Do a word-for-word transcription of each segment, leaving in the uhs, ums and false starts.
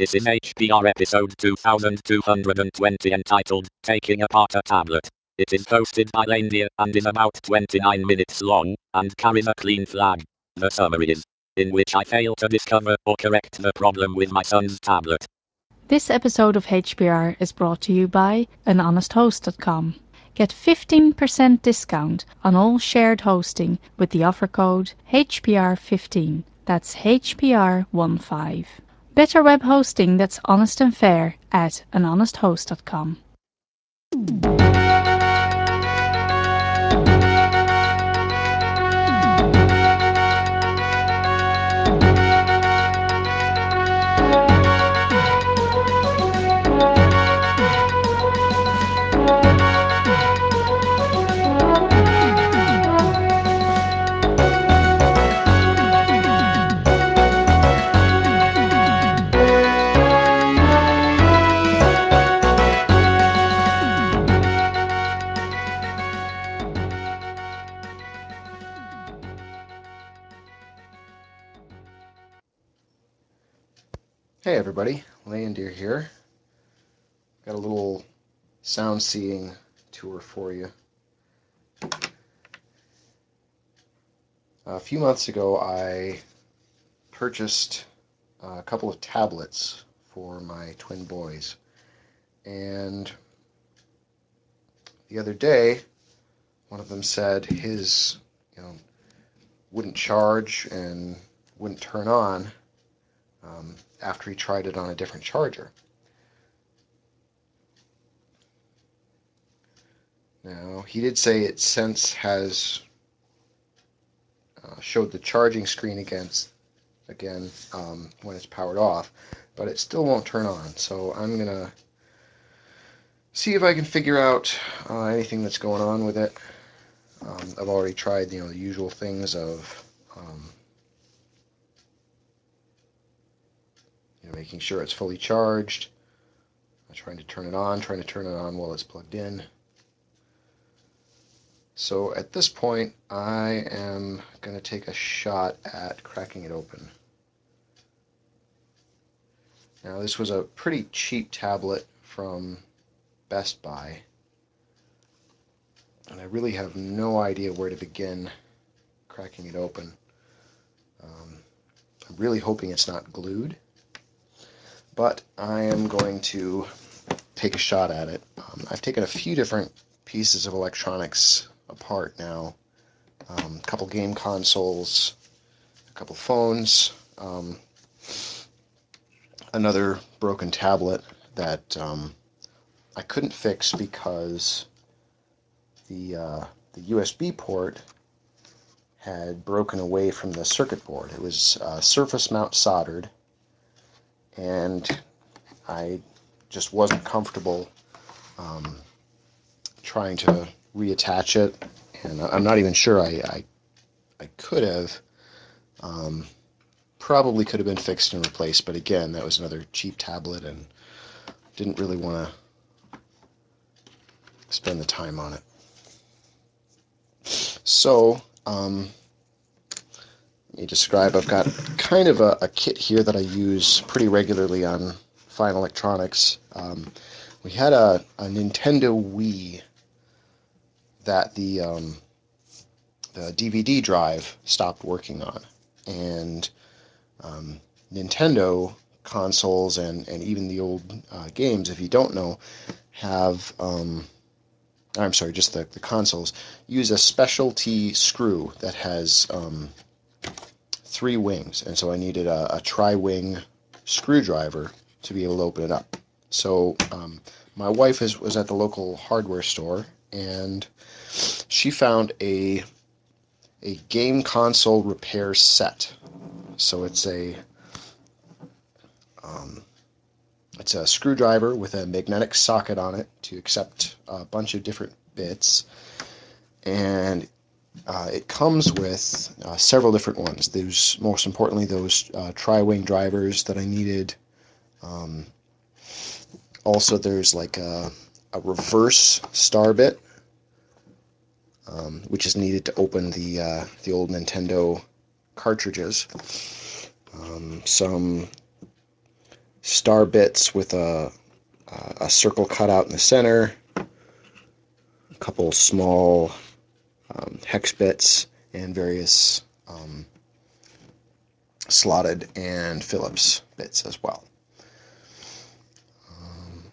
This is H P R episode two thousand two hundred twenty entitled Taking Apart a Tablet. It is hosted by Landia and is about twenty-nine minutes long and carries a clean flag. The summary is, in which I fail to discover or correct the problem with my son's tablet. This episode of H P R is brought to you by an honest host dot com. Get fifteen percent discount on all shared hosting with the offer code H P R fifteen. That's H P R fifteen. Better web hosting that's honest and fair at an honest host dot com. Hey everybody, Landir here. Got a little sound seeing tour for you. A few months ago I purchased a couple of tablets for my twin boys, and the other day one of them said his you know wouldn't charge and wouldn't turn on um, after he tried it on a different charger. Now, he did say it since has uh, showed the charging screen against, again um, when it's powered off, but it still won't turn on. So I'm going to see if I can figure out uh, anything that's going on with it. Um, I've already tried, you know, the usual things of um, you know, making sure it's fully charged, trying to turn it on, trying to turn it on while it's plugged in. So at this point, I am going to take a shot at cracking it open. Now, this was a pretty cheap tablet from Best Buy, and I really have no idea where to begin cracking it open. Um, I'm really hoping it's not glued, but I am going to take a shot at it. Um, I've taken a few different pieces of electronics apart now. Um, a couple game consoles, a couple phones, um, another broken tablet that um, I couldn't fix because the uh, the U S B port had broken away from the circuit board. It was uh, surface mount soldered, and I just wasn't comfortable um, trying to reattach it, and I'm not even sure I I, I could have. Um, probably could have been fixed and replaced, but again, that was another cheap tablet, and didn't really want to spend the time on it. So, um, let me describe. I've got kind of a, a kit here that I use pretty regularly on Fine Electronics. Um, we had a, a Nintendo Wii that the um, the D V D drive stopped working on, and um, Nintendo consoles and, and even the old uh, games, if you don't know, have um, I'm sorry, just the, the consoles use a specialty screw that has um, three wings, and so I needed a, a tri-wing screwdriver to be able to open it up. So um, my wife is, was at the local hardware store, and she found a a game console repair set. So it's a um, it's a screwdriver with a magnetic socket on it to accept a bunch of different bits, and uh, it comes with uh, several different ones. There's, most importantly, those uh, tri-wing drivers that I needed. Um, also, there's like a, a reverse star bit, um, which is needed to open the uh, the old Nintendo cartridges. Um, some star bits with a, a circle cut out in the center, a couple small um, hex bits, and various um, slotted and Phillips bits as well. Um,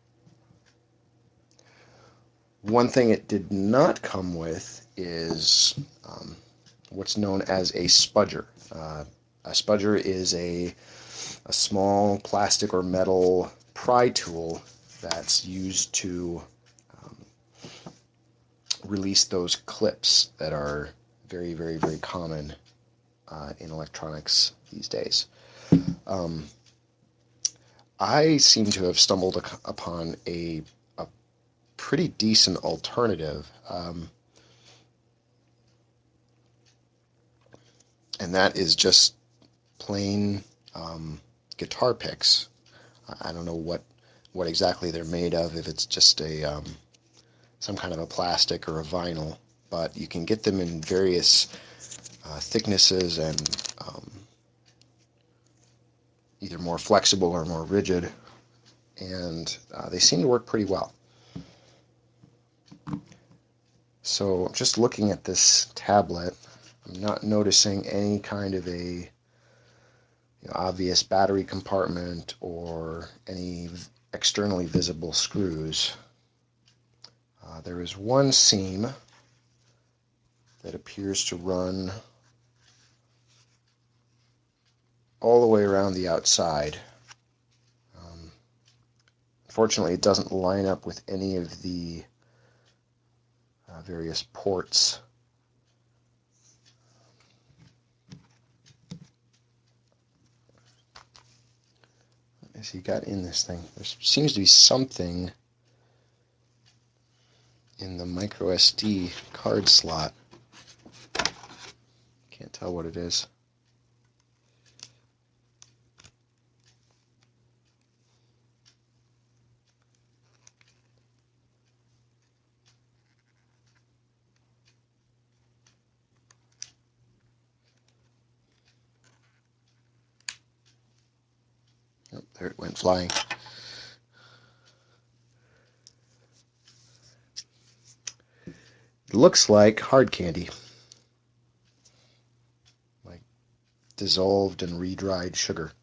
one thing it did not come with is um, what's known as a spudger. Uh, a spudger is a, a small plastic or metal pry tool that's used to um, release those clips that are very, very, very common uh, in electronics these days. Um, I seem to have stumbled upon a, a pretty decent alternative, um, and that is just plain um, guitar picks. I don't know what what exactly they're made of, if it's just a um, some kind of a plastic or a vinyl, but you can get them in various uh, thicknesses and um, either more flexible or more rigid, and uh, they seem to work pretty well. So just looking at this tablet, I'm not noticing any kind of a you know, obvious battery compartment or any externally visible screws. Uh, there is one seam that appears to run all the way around the outside. Um, unfortunately, it doesn't line up with any of the uh, various ports. As he got in this thing, there seems to be something in the micro S D card slot. Can't tell what it is. Oh, there it went flying. It looks like hard candy, like dissolved and re-dried sugar.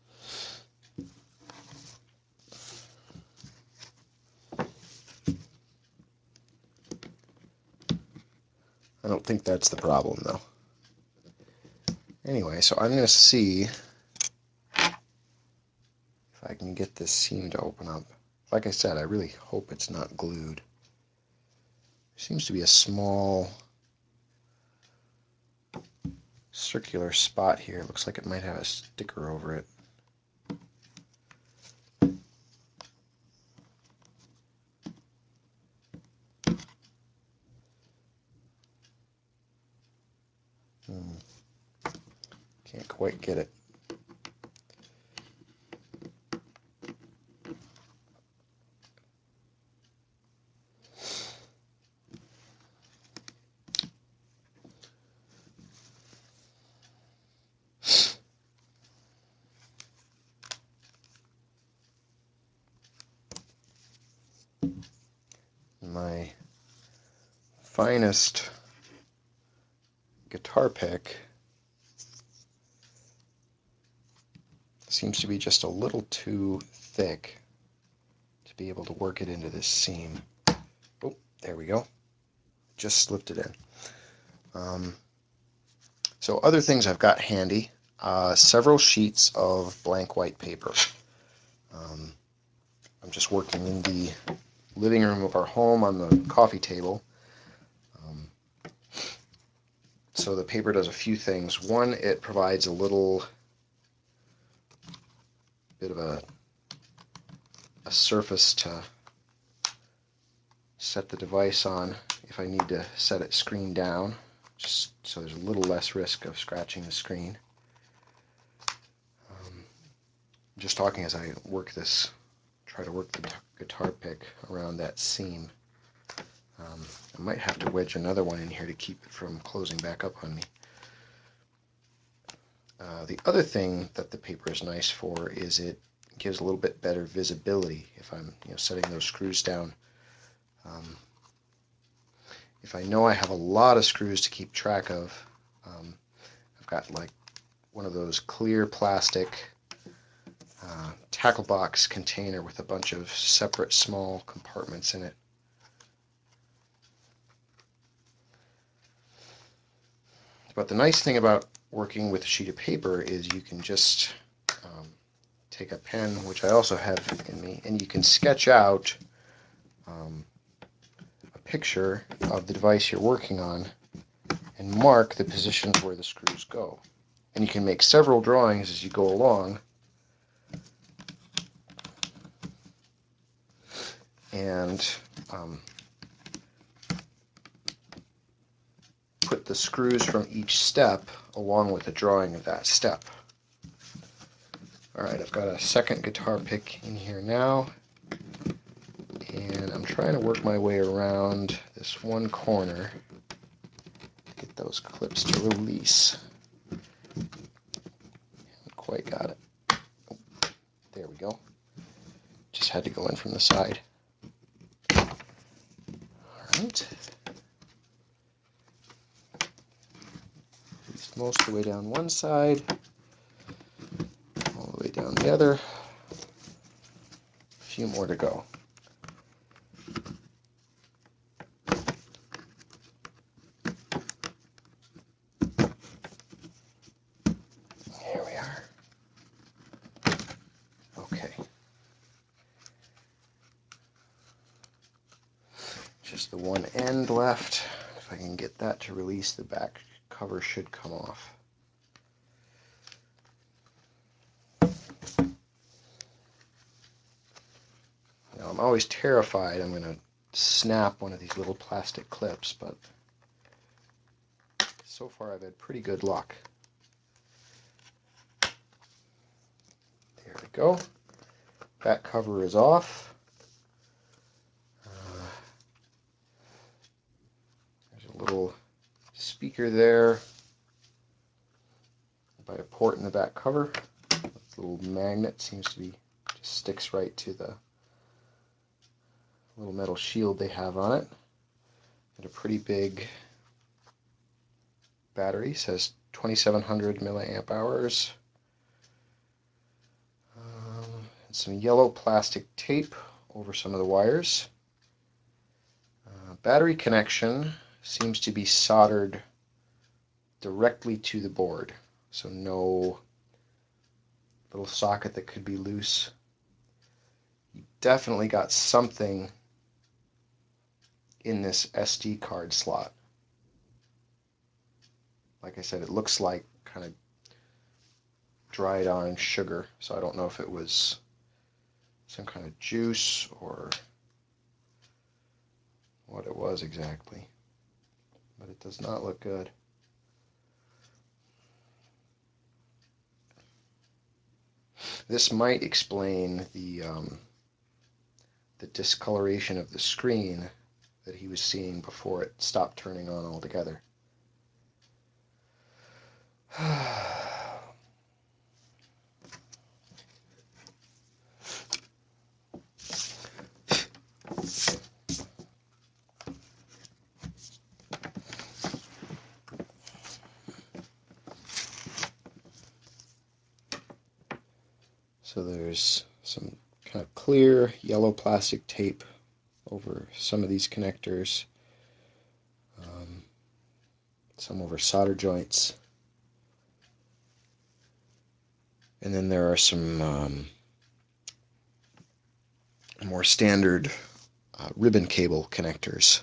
I don't think that's the problem, though. Anyway, so I'm going to see if I can get this seam to open up. Like I said, I really hope it's not glued. There seems to be a small circular spot here. It looks like it might have a sticker over it. Hmm. Can't quite get it. My finest guitar pick seems to be just a little too thick to be able to work it into this seam. Oh, there we go. Just slipped it in. Um, so other things I've got handy, uh, several sheets of blank white paper. Um, I'm just working in the living room of our home on the coffee table. Um, so the paper does a few things. One, it provides a little bit of a, a surface to set the device on if I need to set it screen down, just so there's a little less risk of scratching the screen. Um, I'm just talking as I work this, try to work the guitar pick around that seam. Um, I might have to wedge another one in here to keep it from closing back up on me. Uh, the other thing that the paper is nice for is it gives a little bit better visibility if I'm you know setting those screws down. Um, if I know I have a lot of screws to keep track of, um, I've got like one of those clear plastic uh, tackle box container with a bunch of separate small compartments in it. But the nice thing about working with a sheet of paper is you can just um, take a pen, which I also have in me, and you can sketch out um, a picture of the device you're working on and mark the positions where the screws go. And you can make several drawings as you go along, and um, put the screws from each step along with a drawing of that step. Alright, I've got a second guitar pick in here now, and I'm trying to work my way around this one corner to get those clips to release. Haven't quite got it. Oh, there we go. Just had to go in from the side. Alright. Released most of the way down one side, all the way down the other. A few more to go. Here we are. Okay. Just the one end left. If I can get that to release, the back cover should come off. Now, I'm always terrified I'm going to snap one of these little plastic clips, but so far I've had pretty good luck. There we go. Back cover is off. Uh, there's a little speaker there by a port in the back cover. The little magnet seems to be just sticks right to the little metal shield they have on it. And a pretty big battery, says twenty-seven hundred milliamp hours. Um, and some yellow plastic tape over some of the wires. Uh, battery connection seems to be soldered directly to the board, so no little socket that could be loose. You definitely got something in this S D card slot. Like I said, it looks like kind of dried on sugar, so I don't know if it was some kind of juice or what it was exactly, but it does not look good. This might explain the um, the discoloration of the screen that he was seeing before it stopped turning on altogether. So there's some kind of clear yellow plastic tape over some of these connectors, um, some over solder joints, and then there are some um, more standard uh, ribbon cable connectors.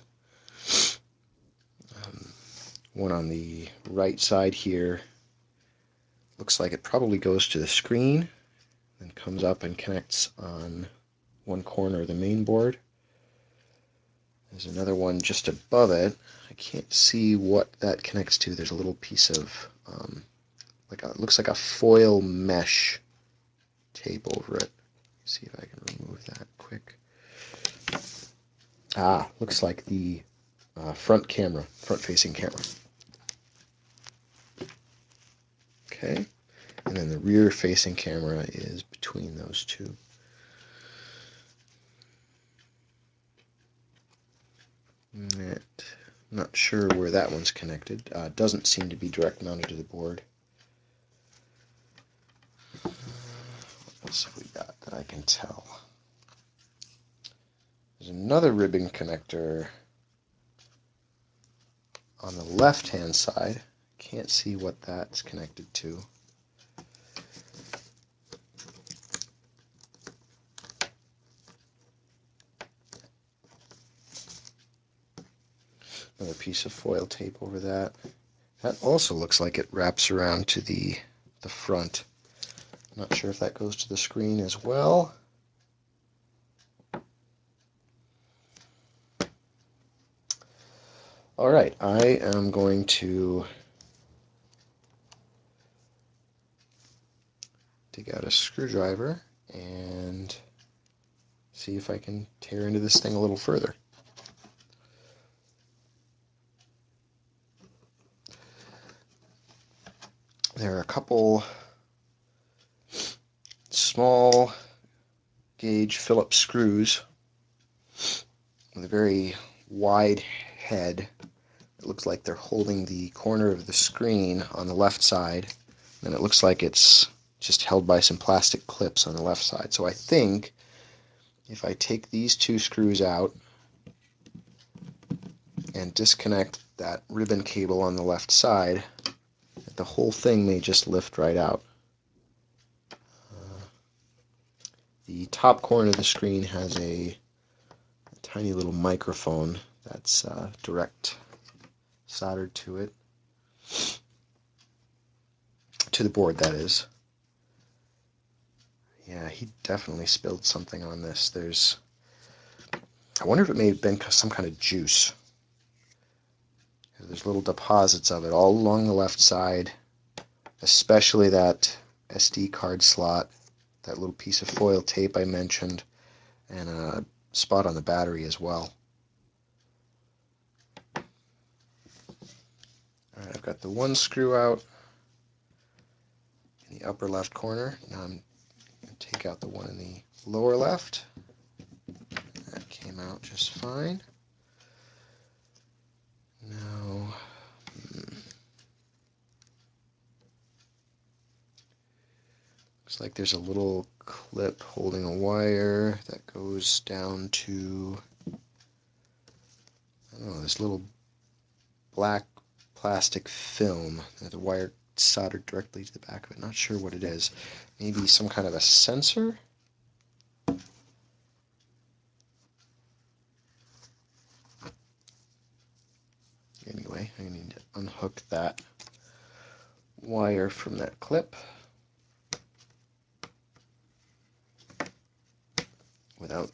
Um, one on the right side here looks like it probably goes to the screen and comes up and connects on one corner of the main board. There's another one just above it. I can't see what that connects to. There's a little piece of um, like a, it looks like a foil mesh tape over it. Let's see if I can remove that quick. Ah, looks like the uh, front camera, front-facing camera. Okay, and and then the rear facing camera is between those two. And not sure where that one's connected. Uh, doesn't seem to be direct mounted to the board. What else have we got that I can tell? There's another ribbon connector on the left-hand side. Can't see what that's connected to. Another piece of foil tape over that. That also looks like it wraps around to the, the front. Not sure if that goes to the screen as well. Alright, I am going to dig out a screwdriver and see if I can tear into this thing a little further. There are a couple small gauge Phillips screws with a very wide head. It looks like they're holding the corner of the screen on the left side, and it looks like it's just held by some plastic clips on the left side. So I think if I take these two screws out and disconnect that ribbon cable on the left side, the whole thing may just lift right out. Uh, the top corner of the screen has a, a tiny little microphone that's uh, direct soldered to it, to the board that is. Yeah, he definitely spilled something on this. There's, I wonder if it may have been some kind of juice. There's little deposits of it all along the left side, especially that S D card slot, that little piece of foil tape I mentioned, and a spot on the battery as well. Alright, I've got the one screw out in the upper left corner. Now I'm going to take out the one in the lower left. That came out just fine. Now, hmm. Looks like there's a little clip holding a wire that goes down to, I don't know, this little black plastic film. The wire soldered directly to the back of it. Not sure what it is. Maybe some kind of a sensor? Anyway, I need to unhook that wire from that clip without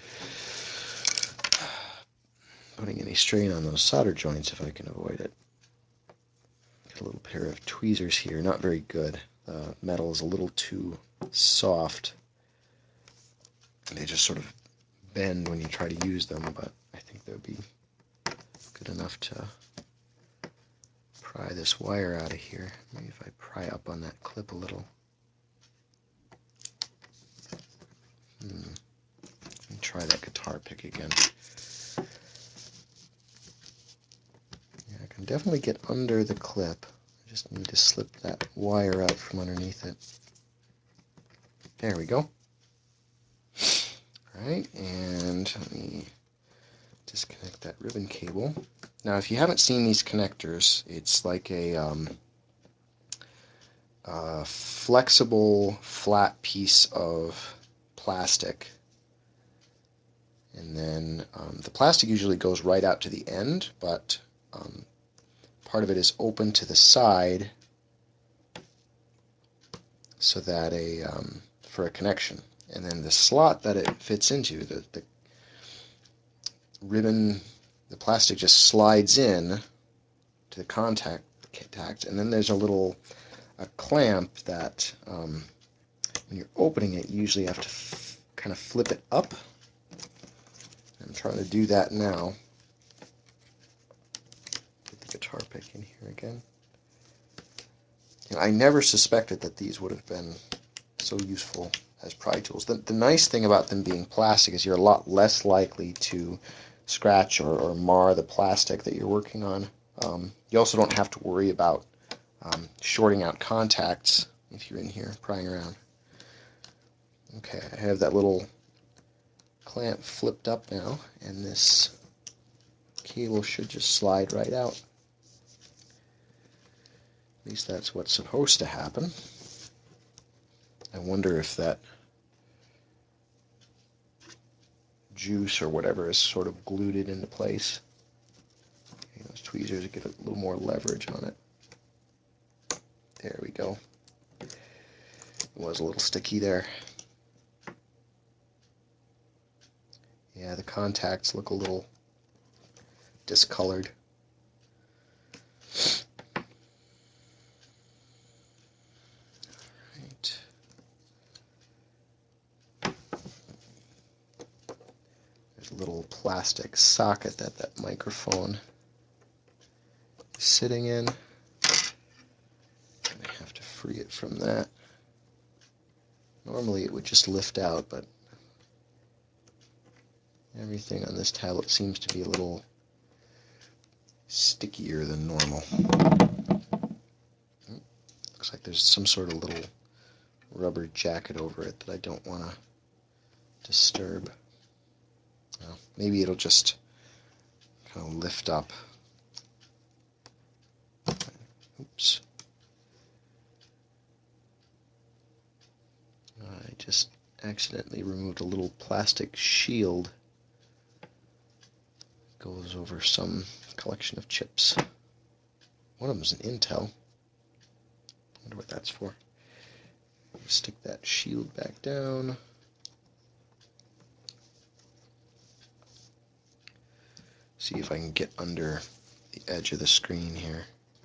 putting any strain on those solder joints if I can avoid it. Got a little pair of tweezers here, not very good. The metal is a little too soft. They just sort of bend when you try to use them, but I think they'll be good enough to pry this wire out of here. Maybe if I pry up on that clip a little. Hmm. Let me try that guitar pick again. Yeah, I can definitely get under the clip. I just need to slip that wire out from underneath it. There we go. Alright, and let me disconnect that ribbon cable. Now, if you haven't seen these connectors, it's like a, um, a flexible, flat piece of plastic. And then um, the plastic usually goes right out to the end, but um, part of it is open to the side so that a um, for a connection. And then the slot that it fits into, the, the ribbon, the plastic just slides in to the contact, contact, and then there's a little a clamp that um, when you're opening it, you usually have to f kind of flip it up. I'm trying to do that now. Get the guitar pick in here again. You know, I never suspected that these would have been so useful as pry tools. The, the nice thing about them being plastic is you're a lot less likely to scratch or, or mar the plastic that you're working on. Um, you also don't have to worry about um, shorting out contacts if you're in here prying around. Okay, I have that little clamp flipped up now, and this cable should just slide right out. At least that's what's supposed to happen. I wonder if that juice or whatever is sort of glued it into place. Okay, those tweezers get a little more leverage on it. There we go. It was a little sticky there. Yeah, the contacts look a little discolored. Right. There's a little plastic socket that that microphone is sitting in. I have to free it from that. Normally it would just lift out, but everything on this tablet seems to be a little stickier than normal. Looks like there's some sort of little rubber jacket over it that I don't want to disturb. Well, maybe it'll just kind of lift up. Oops. I just accidentally removed a little plastic shield. Goes over some collection of chips. One of them's an Intel. Wonder what that's for. Stick that shield back down. See if I can get under the edge of the screen here.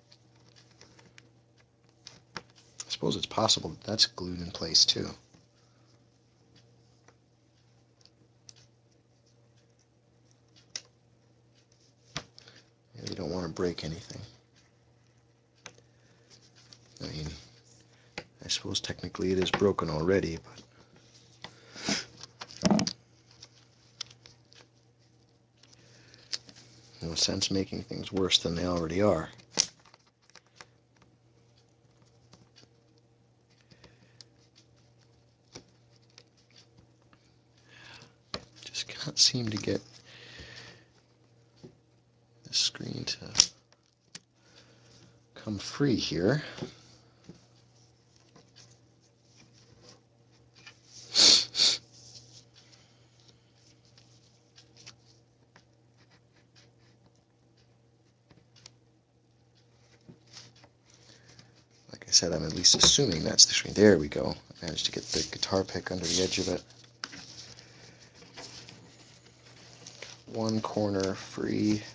I suppose it's possible that that's glued in place too. You don't want to break anything. I mean, I suppose technically it is broken already, but no sense making things worse than they already are. Just can't seem to get the screen to come free here. Like I said, I'm at least assuming that's the screen. There we go. I managed to get the guitar pick under the edge of it. One corner free.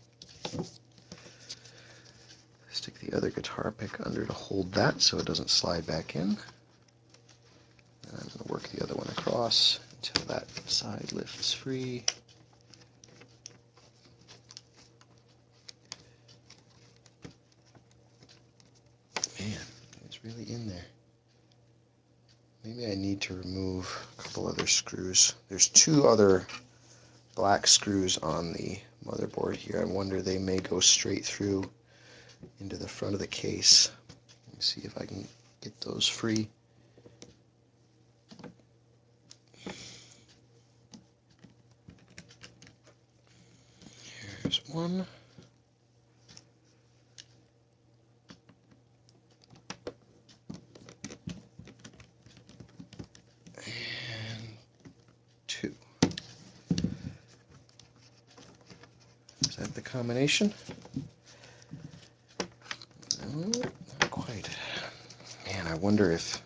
Stick the other guitar pick under to hold that so it doesn't slide back in. And I'm going to work the other one across until that side lifts free. Man, it's really in there. Maybe I need to remove a couple other screws. There's two other black screws on the motherboard here. I wonder they may go straight through into the front of the case. Let me see if I can get those free. Here's one. And two. Is that the combination? No, not quite. Man, I wonder if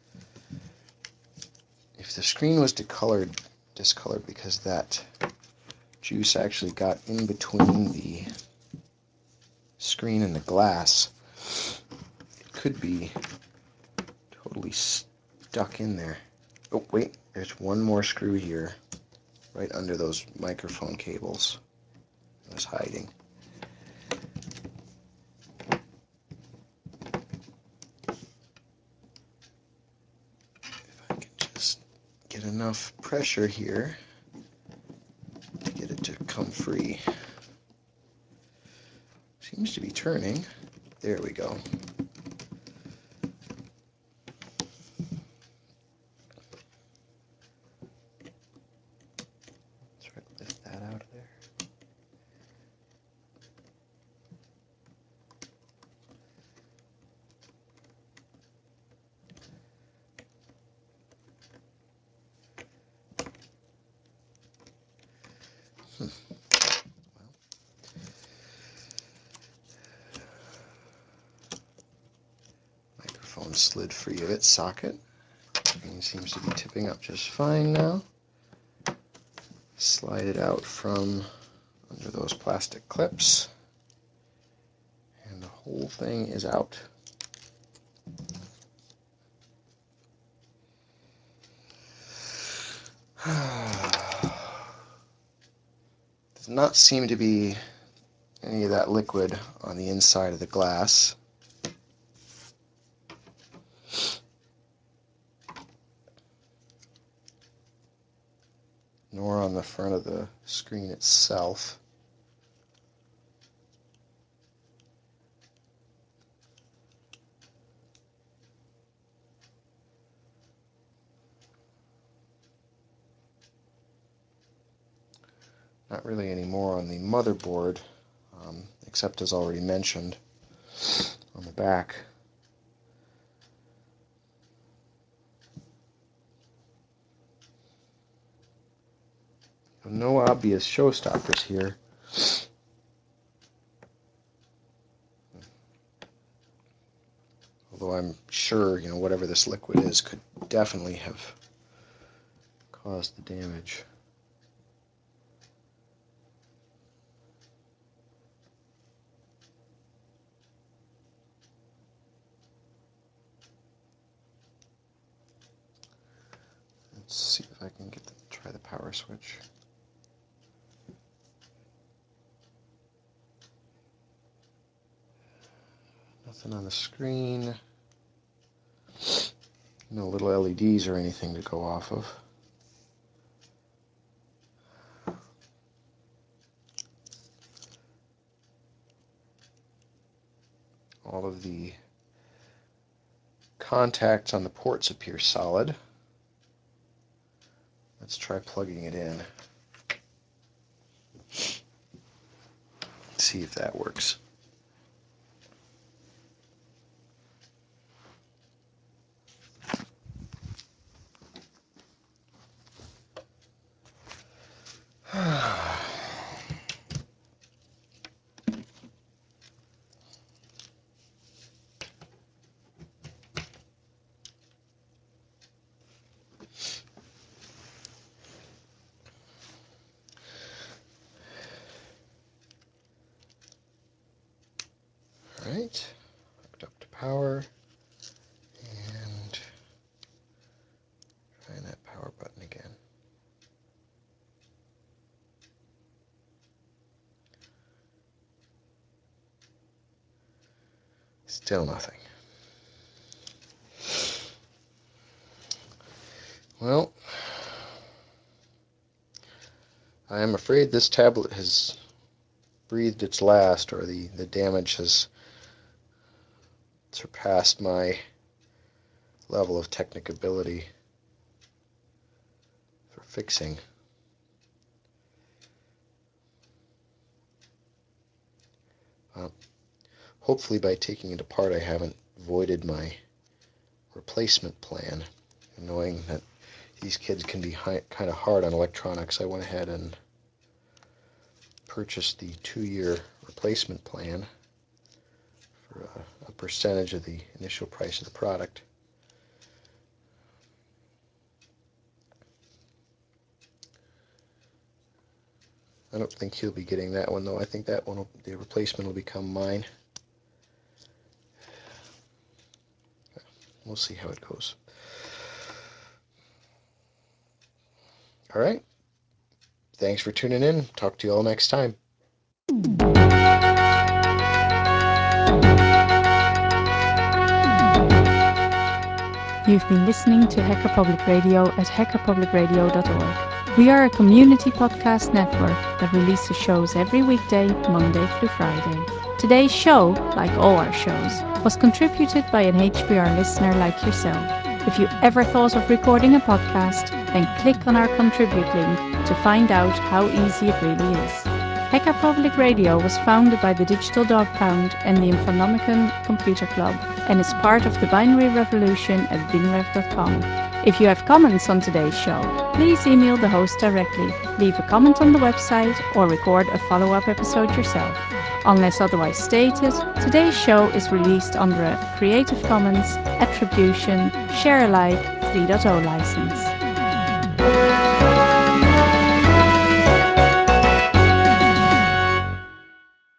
if the screen was discolored, discolored because that juice actually got in between the screen and the glass. It could be totally stuck in there. Oh, wait, there's one more screw here, right under those microphone cables. It was hiding. get enough pressure here to get it to come free. Seems to be turning. There we go. Let's try to lift that out of there. Hmm. Well, microphone slid free of its socket. Screen seems to be tipping up just fine now. Slide it out from under those plastic clips, and the whole thing is out. Does not seem to be any of that liquid on the inside of the glass. Nor on the front of the screen itself. Not really any more on the motherboard, um, except as already mentioned on the back. No obvious showstoppers here. Although I'm sure, you know, whatever this liquid is could definitely have caused the damage. Let's see if I can get to try the power switch. Nothing on the screen. No little L E Ds or anything to go off of. All of the contacts on the ports appear solid. Let's try plugging it in. See if that works. Alright, hooked up to power, and trying that power button again. Still nothing. Well, I am afraid this tablet has breathed its last, or the, the damage has surpassed my level of technicability for fixing. Well, hopefully by taking it apart I haven't voided my replacement plan. And knowing that these kids can be high, kind of hard on electronics, I went ahead and purchased the two-year replacement plan for a, a percentage of the initial price of the product. I don't think he'll be getting that one, though. I think that one, will, the replacement, will become mine. We'll see how it goes. All right. Thanks for tuning in. Talk to you all next time. You've been listening to Hacker Public Radio at hacker public radio dot org. We are a community podcast network that releases shows every weekday, Monday through Friday. Today's show, like all our shows, was contributed by an H P R listener like yourself. If you ever thought of recording a podcast, then click on our contribute link to find out how easy it really is. Hacker Public Radio was founded by the Digital Dog Pound and the Infonomicon Computer Club and is part of the Binary Revolution at binrev dot com. If you have comments on today's show, please email the host directly, leave a comment on the website, or record a follow-up episode yourself. Unless otherwise stated, today's show is released under a Creative Commons Attribution Share Alike three point oh license.